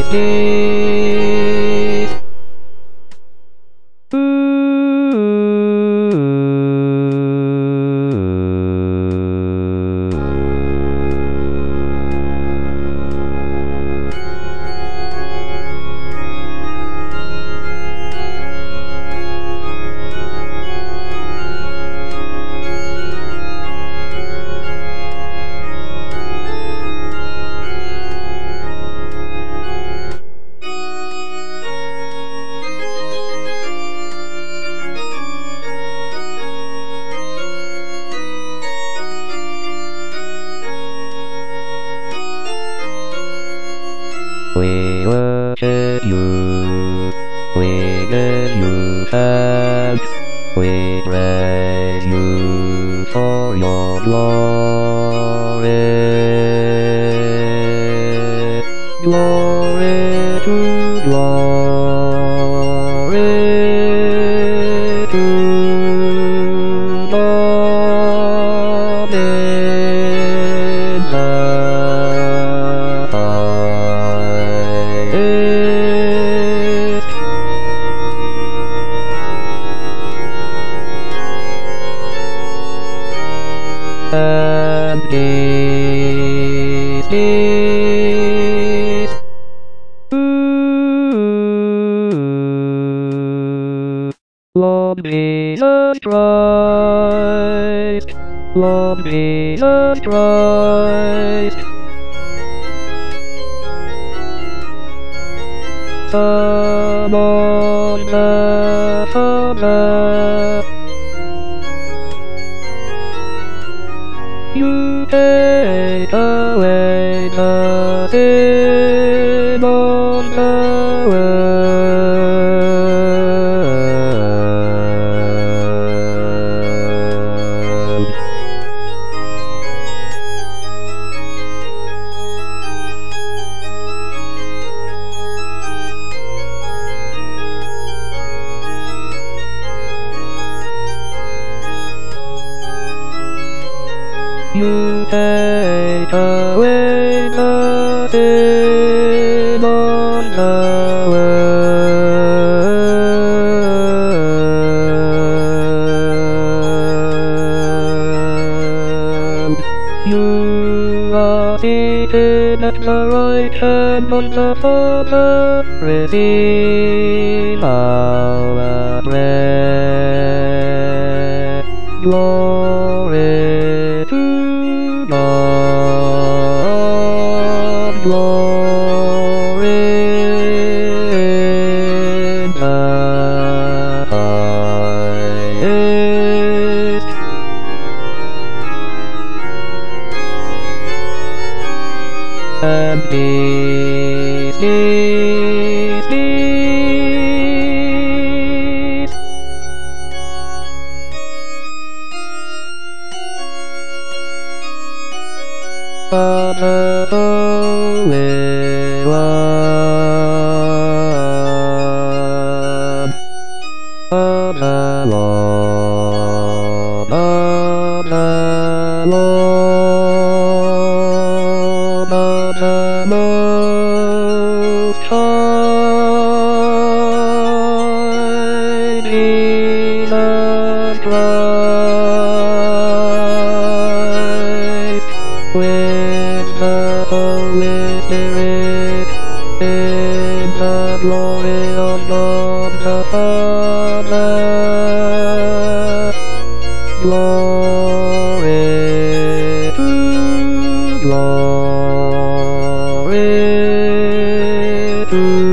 please. We worship you, we give you thanks, we praise you for your glory. Glory to glory to God in the highest. And peace, peace. Lord Jesus Christ, Lord Jesus Christ, Son of the Father, you take away the sin of the world. You take away the sin of the world. You are seated at the right hand of the Father. Receive our prayer. Glory to God, glory in the highest. And peace, peace, peace. Father, Holy One, of the Lord, of the Lord, of the Most High, Jesus Christ, with the Holy Spirit, in the glory of God the Father. Glory to glory to